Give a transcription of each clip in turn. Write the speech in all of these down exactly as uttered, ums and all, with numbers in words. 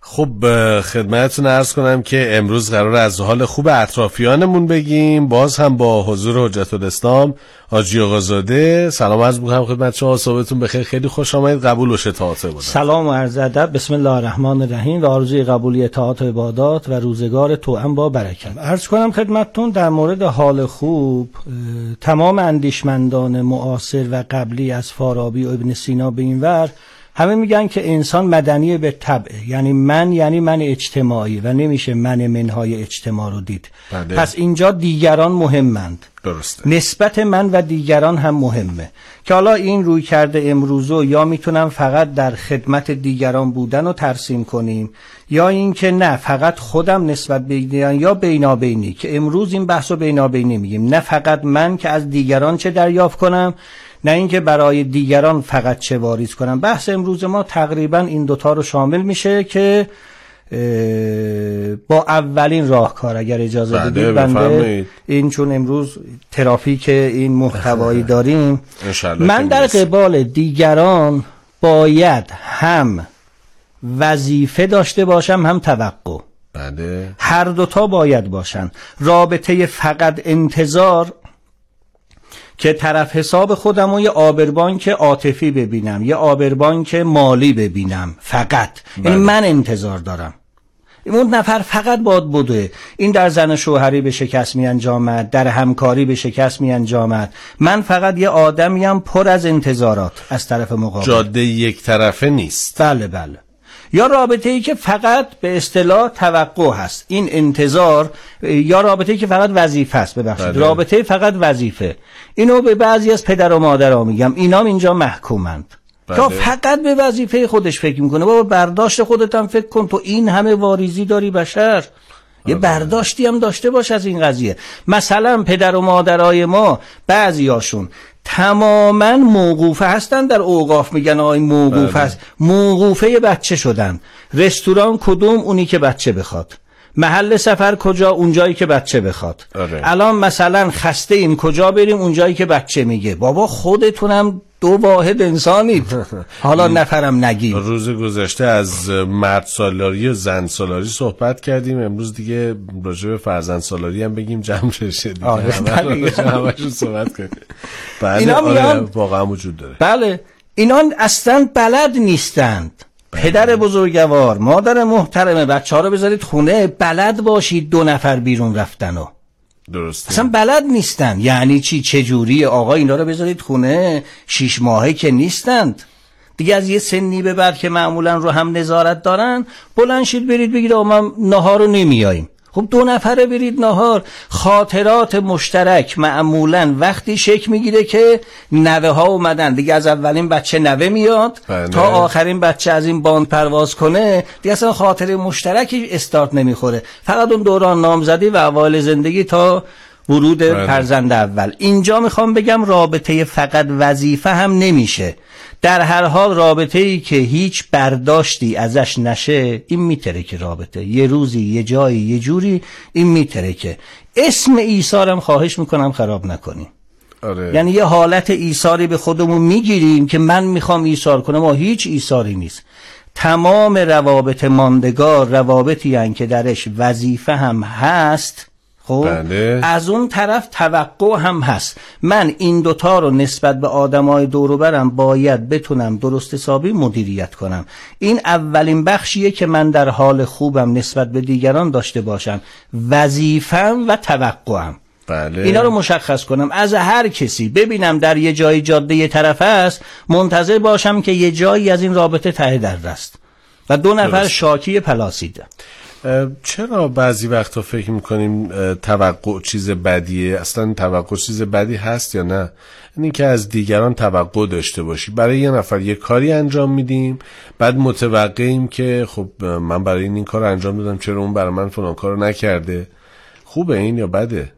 خب خدمتتون عرض کنم که امروز قرار از حال خوب اطرافیانمون بگیم، باز هم با حضور حجت الاسلام حاجی آقازاده. سلام عرض می‌کنم خدمت شما، صبحتون بخیر، خیلی خوش آمدید، قبول و شتاعت بود. سلام و عرض ادب، بسم الله الرحمن الرحیم و آرزوی قبولی اطاعت و عبادات و روزگار توأم با برکت. عرض کنم خدمتتون در مورد حال خوب، تمام اندیشمندان معاصر و قبلی از فارابی و ابن سینا به این ور همه میگن که انسان مدنی به طبع، یعنی من یعنی من اجتماعی و نمیشه من منهای اجتماع رو دید. بله. پس اینجا دیگران مهمند. درسته. نسبت من و دیگران هم مهمه که حالا این روی کرده امروزو یا میتونم فقط در خدمت دیگران بودن رو ترسیم کنیم، یا این که نه فقط خودم نسبت به دیگران، یا بینابینی که امروز این بحث رو بینابینی میگیم، نه فقط من که از دیگران چه دریافت کنم، نه اینکه برای دیگران فقط چه واریز کنم. بحث امروز ما تقریبا این دوتا رو شامل میشه که با اولین راهکار اگر اجازه بدید بنده این، چون امروز ترافیک این محتوایی داریم، من در قبال دیگران باید هم وظیفه داشته باشم هم توقع. بله. هر دوتا باید باشن. رابطه فقط انتظار که طرف حساب خودم رو یه آبربانک عاطفی ببینم، یه آبربانک مالی ببینم فقط، یعنی من انتظار دارم اون نفر فقط باید بوده. این در زن شوهری به شکست می انجامد، در همکاری به شکست می انجامد. من فقط یه آدمیم پر از انتظارات از طرف مقابل. جاده یک طرفه نیست. بله بله. یا رابطه ای که فقط به اصطلاح توقع هست، این انتظار، یا رابطه ای که فقط وظیفه است، ببخشید رابطه فقط وظیفه. اینو به بعضی از پدر و مادرها میگم، اینام اینجا محکومند که فقط به وظیفه خودش فکر میکنه. بابا برداشت خودت هم فکر کن، تو این همه واریزی داری بشر، یه برداشتی هم داشته باش از این قضیه. مثلا پدر و مادرای ما بعضیاشون تماما موقوفه هستن، در اوقاف میگن آی موقوف هست، موقوفه بچه شدن. رستوران کدوم؟ اونی که بچه بخواد. محل سفر کجا؟ اونجایی که بچه بخواد. آره. الان مثلا خسته ایم کجا بریم؟ اونجایی که بچه میگه. بابا خودتونم دو واحد انسانید، حالا نفرم نگیم. روز گذشته از مرد سالاری و زن سالاری صحبت کردیم، امروز دیگه راجع به فرزند سالاری هم بگیم جمع بشه دیگه. آره همه‌شون صحبت کنیم. بله اینا آره واقعا وجود داره. بله اینا اصلا بلد نیستند. پدر بزرگوار، مادر محترمه، بچه‌ها رو بذارید خونه، بلد باشید دو نفر بیرون رفتنو. درسته. اصلا بلد نیستن. یعنی چی؟ چجوری آقا اینا رو بذارید خونه؟ شیش ماهه که نیستند دیگه، از یه سنی به بعد که معمولا رو هم نظارت دارن، بلند شید برید بگید آقا ما نهار رو نمیاییم. خب دو نفره برید نهار. خاطرات مشترک معمولا وقتی شکل میگیره که نوه ها اومدن، دیگه از اولین بچه نوه میاد بله. تا آخرین بچه از این باند پرواز کنه، دیگه اصلا خاطره مشترکی استارت نمیخوره، فقط اون دوران نامزدی و اوایل زندگی تا ورود بله. فرزند اول. اینجا میخوام بگم رابطه فقط وظیفه هم نمیشه. در هر حال رابطه ای که هیچ برداشتی ازش نشه، این میترکه رابطه. یه روزی یه جایی یه جوری این میترکه. اسم ایثارم خواهش میکنم خراب نکنیم. آره. یعنی یه حالت ایثاری به خودمون میگیریم که من میخوام ایثار کنم، ما هیچ ایثاری نیست. تمام روابط ماندگار روابطی هستند که درش وظیفه هم هست، خب بله. از اون طرف توقع هم هست. من این دوتا رو نسبت به آدمای دور و برم باید بتونم درست حسابی مدیریت کنم. این اولین بخشیه که من در حال خوبم نسبت به دیگران داشته باشم، وظیفه‌ام و توقعم. بله. اینا رو مشخص کنم از هر کسی. ببینم در یه جای جاده یه طرف است، منتظر باشم که یه جایی از این رابطه ته در است و دو نفر درست. شاکی پلاسیده. چرا بعضی وقتا فکر میکنیم توقع چیز بدیه؟ اصلا توقع چیز بدی هست یا نه؟ اینی که از دیگران توقع داشته باشی. برای یه نفر یه کاری انجام میدیم، بعد متوقعیم که خب من برای این این کار انجام دادم، چرا اون برای من فلان کارو نکرده؟ خوبه این یا بده؟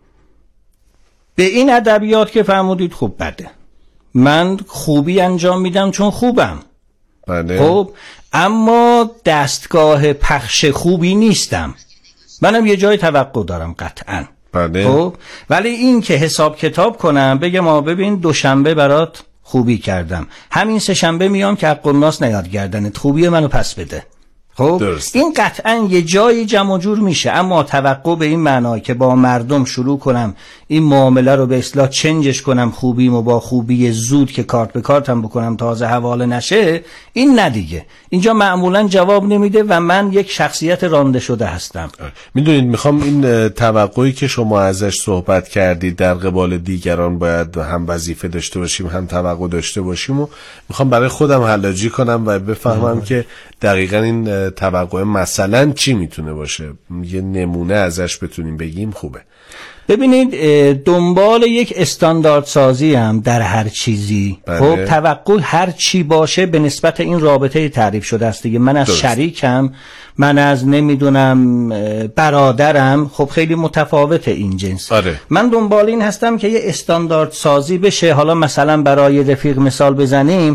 به این ادبیات که فرمودید خوب بده. من خوبی انجام میدم چون خوبم. بله. خب اما دستگاه پخش خوبی نیستم. منم یه جای توقع دارم قطعاً. بله. خب ولی این که حساب کتاب کنم بگم ما ببین دوشنبه برات خوبی کردم، همین سه شنبه میام که حق الناس نیاد گردنت، خوبی منو پس بده. خب درست. این قطعا یه جایی جمع جور میشه، اما توقع به این معنای که با مردم شروع کنم این معامله رو به اصطلاح چنجش کنم، خوبیمو با خوبی زود که کارت به کارتم بکنم تازه حواله نشه، این نه دیگه. اینجا معمولا جواب نمیده و من یک شخصیت رانده شده هستم. میدونید میخوام این توقعی که شما ازش صحبت کردید در قبال دیگران باید هم وظیفه داشته باشیم هم توقع داشته باشیم و میخوام برای خودم حلاجی کنم و بفهمم آه. که دقیقاً این توقع مثلا چی میتونه باشه، یه نمونه ازش بتونیم بگیم خوبه. ببینید دنبال یک استاندارد سازی هم در هر چیزی. بله. خب توقع هر چی باشه به نسبت این رابطه تعریف شده است دیگه. من از درست. شریکم، من از نمیدونم برادرم، خب خیلی متفاوته این جنس. آره. من دنبال این هستم که یه استاندارد سازی بشه. حالا مثلا برای رفیق مثال بزنیم،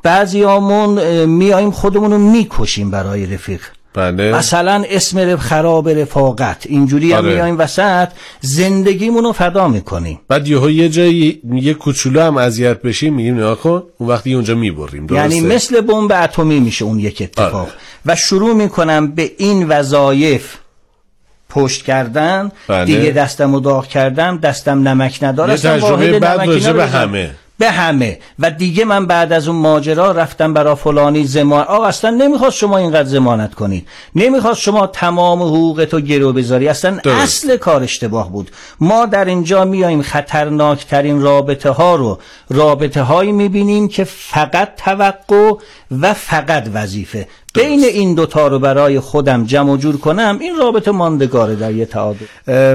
بعضیامون میایم خودمونو میکشیم برای رفیق. بله. مثلا اسم خراب رفاقت اینجوری هم میایم وسط زندگیمونو فدا میکنیم، بعد یهو یه جایی یه کوچولو هم اذیت بشیم میگیم نگاه کن، اون وقتی اونجا میبریم. یعنی مثل بمب اتمی میشه اون یک اتفاق. آره. و شروع میکنم به این وظایف پشت کردن. بله. دیگه دستمو داغ کردم، دستم نمک نداره، اصلا تجربه بعد راجع به همه به همه و دیگه من بعد از اون ماجرا رفتم برای فلانی زمان. آقا اصلا نمیخواست شما اینقدر ضمانت کنید، نمیخواست شما تمام حقوقتو گرو بذاری، اصلا درست. اصل کار اشتباه بود. ما در اینجا میایم خطرناکترین رابطه ها رو رابطه هایی میبینیم که فقط توقع و فقط وظیفه. بین این دوتا رو برای خودم جمع جور کنم، این رابطه ماندگاره در یه تعادل.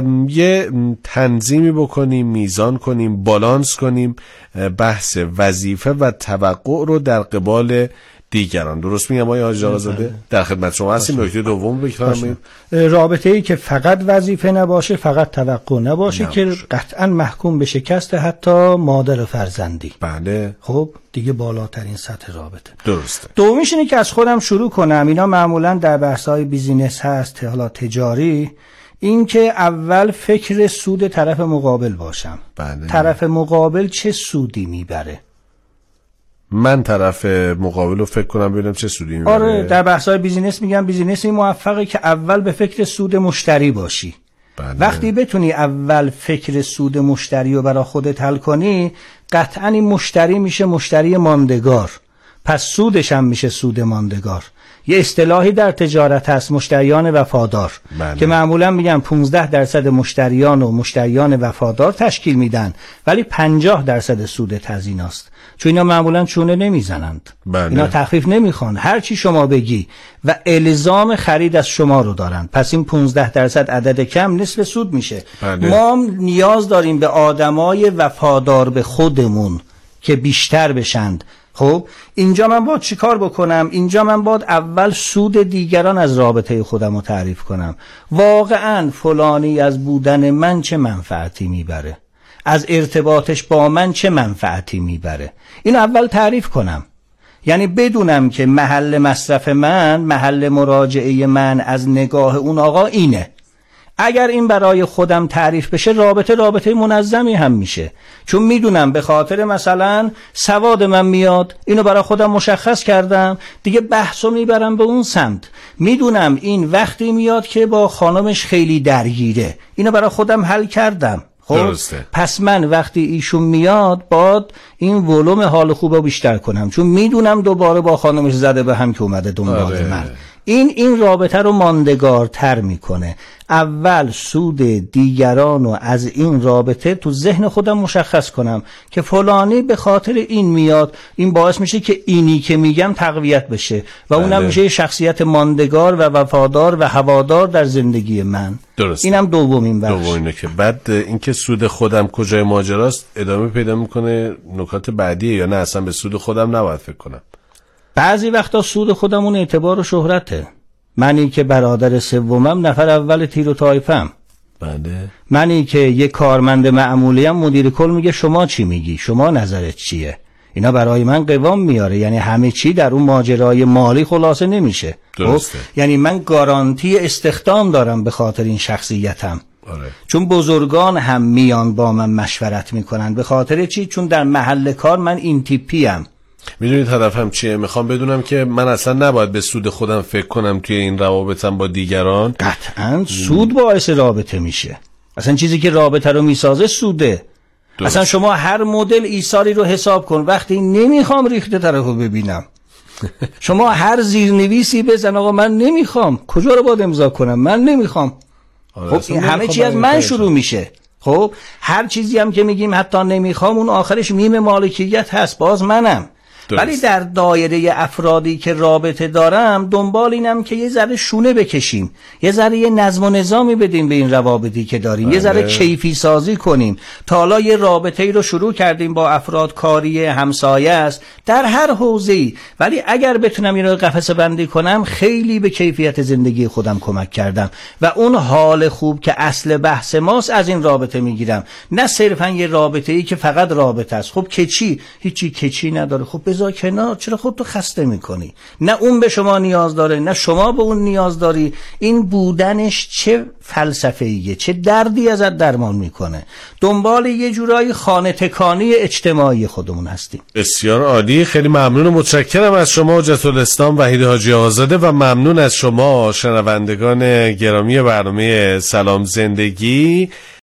یه تنظیمی بکنیم، میزان کنیم، بالانس کنیم بحث وظیفه و توقع رو در قبال دیگران. درست میگم آقای حاجی آقازاده؟ در خدمت شما هستیم. نکته دوم بفرمایید. رابطه ای که فقط وظیفه نباشه، فقط توقع نباشه، نباشه. که قطعا محکوم به شکست حتی مادر و فرزندی. بله. خب دیگه بالاترین سطح رابطه. درسته. دومیش اینه که از خودم شروع کنم. اینا معمولا در بحث‌های بیزینس هست، حالا تجاری، این که اول فکر سود طرف مقابل باشم. بله. طرف مقابل چه سودی میبره، من طرف مقابل رو فکر کنم ببینم چه سودی میبره. آره در بحث‌های بیزینس میگم بیزینسی موفقه که اول به فکر سود مشتری باشی. بله. وقتی بتونی اول فکر سود مشتری رو برای خودت حل کنی، قطعاً این مشتری میشه مشتری ماندگار، پس سودش هم میشه سود ماندگار. یه اصطلاحی در تجارت هست، مشتریان وفادار. بله. که معمولا میگن پانزده درصد مشتریان و مشتریان وفادار تشکیل میدن، ولی پنجاه درصد سودت از ایناست، چون اینا معمولا چونه نمیزنند. بله. اینا تخفیف نمیخوان، هر چی شما بگی و الزام خرید از شما رو دارن، پس این پانزده درصد عدد کم نصف سود میشه. بله. ما نیاز داریم به آدمای وفادار به خودمون که بیشتر بشند. خب اینجا من باید چی کار بکنم؟ اینجا من باید اول سود دیگران از رابطه خودم رو تعریف کنم. واقعا فلانی از بودن من چه منفعتی میبره، از ارتباطش با من چه منفعتی میبره، این اول تعریف کنم. یعنی بدونم که محل مصرف من، محل مراجعه من از نگاه اون آقا اینه. اگر این برای خودم تعریف بشه، رابطه رابطه منظمی هم میشه، چون میدونم به خاطر مثلا سواد من میاد، اینو برای خودم مشخص کردم، دیگه بحثو میبرم به اون سمت. میدونم این وقتی میاد که با خانمش خیلی درگیره، اینو برای خودم حل کردم. خب پس من وقتی ایشون میاد باد این ولوم حال خوبه بیشتر کنم، چون میدونم دوباره با خانمش زده به هم که اومده دنبال آره. من. این این رابطه رو ماندگارتر میکنه. اول سود دیگران رو از این رابطه تو ذهن خودم مشخص کنم که فلانی به خاطر این میاد، این باعث میشه که اینی که میگم تقویت بشه و بله. اونم میشه شخصیت ماندگار و وفادار و هوادار در زندگی من. درست. اینم دومین بخش. دومینه که بعد اینکه سود خودم کجای ماجراست ادامه پیدا میکنه نکات بعدیه، یا نه اصلا به سود خودم نباید فکر کنم. بعضی وقتا سود خودمون اعتبار و شهرته. منی که برادر سومم، نفر اول تیر و طایفم. بله. منی که یک کارمند معمولیم، مدیر کل میگه شما چی میگی، شما نظرت چیه، اینا برای من قوام میاره. یعنی همه چی در اون ماجرای مالی خلاصه نمیشه. درسته. یعنی من گارانتی استخدام دارم به خاطر این شخصیتم. آره. چون بزرگان هم میان با من مشورت میکنن. به خاطر چی؟ چون در محل کار من این تیپیم. میدونید هدفم چیه؟ میخوام بدونم که من اصلا نباید به سود خودم فکر کنم توی این روابطم با دیگران. قطعا سود باعث رابطه میشه. اصلا چیزی که رابطه رو میسازه سوده. درست. اصلا شما هر مدل ایثاری رو حساب کن، وقتی نمیخوام ریخته طرفو ببینم شما هر زیرنویسی بزن آقا من نمیخوام، کجا رو باید امضا کنم؟ من نمیخوام. خب این همه چی از من شروع میشه. خب هر چیزی هم که میگیم حتی نمیخوام، اون آخرش میم مالکیت هست، باز منم. درست. ولی در دایره افرادی که رابطه دارم دنبال اینم که یه ذره شونه بکشیم، یه ذره یه نظم و نظامی بدیم به این روابطی که داریم. بله. یه ذره کیفی سازی کنیم. تا حالا یه رابطه‌ای رو شروع کردیم با افراد، کاری، همسایه است، در هر حوزه‌ای، ولی اگر بتونم این رو قفسه بندی کنم خیلی به کیفیت زندگی خودم کمک کردم و اون حال خوب که اصل بحث ماست از این رابطه میگیرم، نه صرفا یه رابطه‌ای که فقط رابطه است. خب کچی هیچی کچی نداره، خب بذار کنار، چرا خودتو خسته میکنی؟ نه اون به شما نیاز داره نه شما به اون نیاز داری. این بودنش چه فلسفه‌ایه، چه دردی ازت درمان میکنه. دنبال یه جورایی خانه تکانی اجتماعی خودمون هستیم. بسیار عالی، خیلی ممنون و متشکرم از شما حجت الاسلام وحید حاجی آقازاده و ممنون از شما شنوندگان گرامی برنامه سلام زندگی.